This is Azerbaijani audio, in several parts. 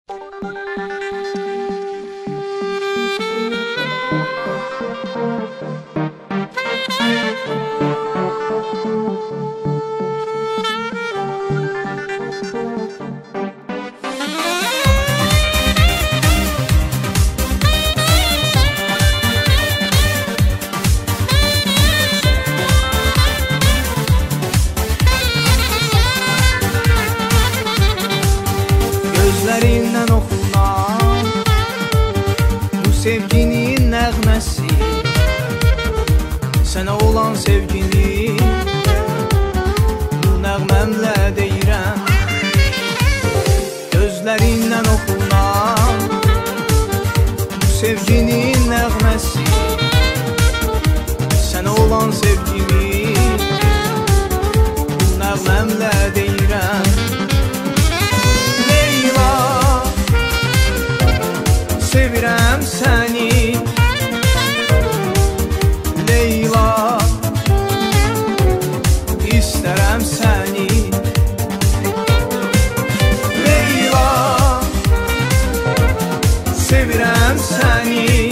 Gözlərindən oxunan bu sevginin nəğməsi, sənə olan sevgini bu nəğməmlə deyirəm. Gözlərindən oxunan bu sevginin nəğməsi, sənə olan sevgini bu nəğməmlə deyirəm. Sevirəm səni Leyla, istərəm səni Leyla, sevirəm səni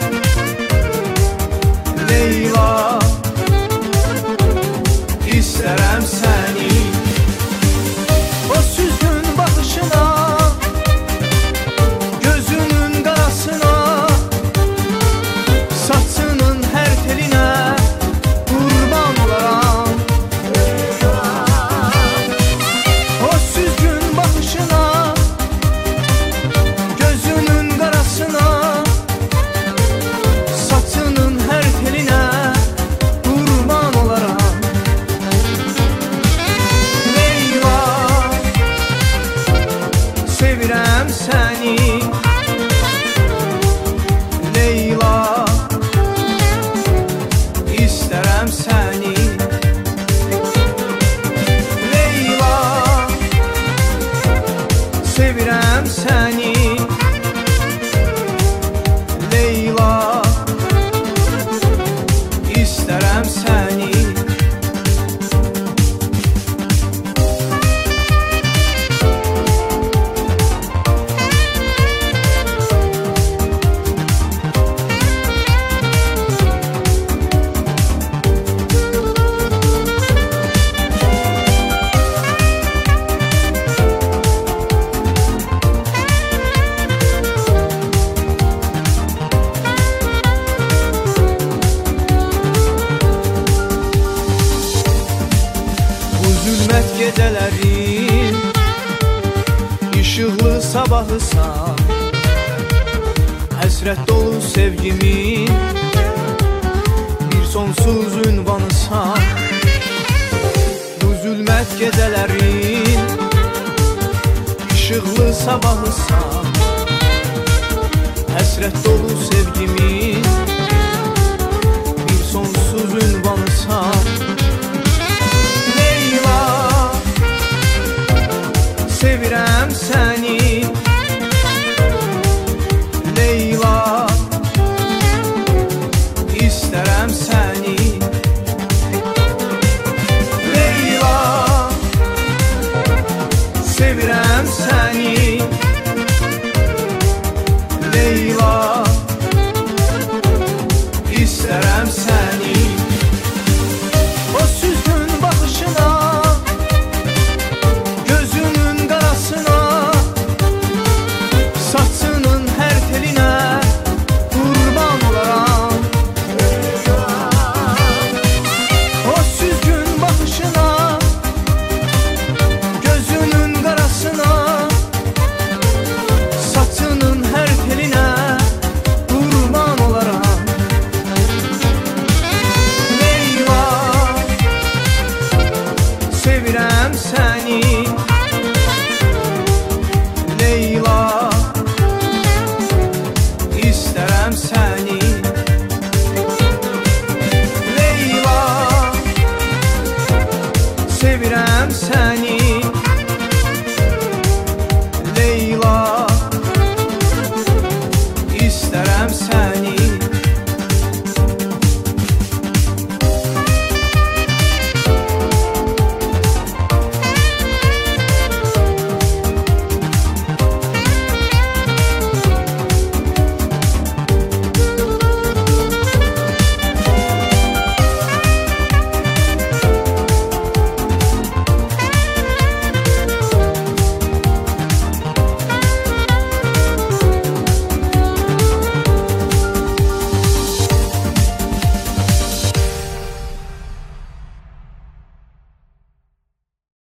Leyla, istərəm səni. O süzgün baxışına, saçının hər telinə qurban olaram. O süzgün baxışına, gözünün qarasına, saçının hər telinə qurban olaram. Leyla, sevirəm səni Leyla, istərəm səni Leyla, sevirəm səni Leyla, istərəm səni. Zülmət gecələrin işıqlı sabahısan, həsrət dolu sevgimin bir sonsuz ünvanısan. Bu zülmət gecələrin işıqlı sabahısan, həsrət dolu sevgimin bir sonsuz ünvanısan. Sevirəm səni Leyla, istərəm səni Leyla, sevirəm səni Leyla, istərəm səni. O süzgün baxışına, saçının hər telinə qurban olaram. O süzgün baxışına, gözünün qarasına, saçının hər telinə qurban olaram. Leyla, sevirəm səni Leyla, istərəm səni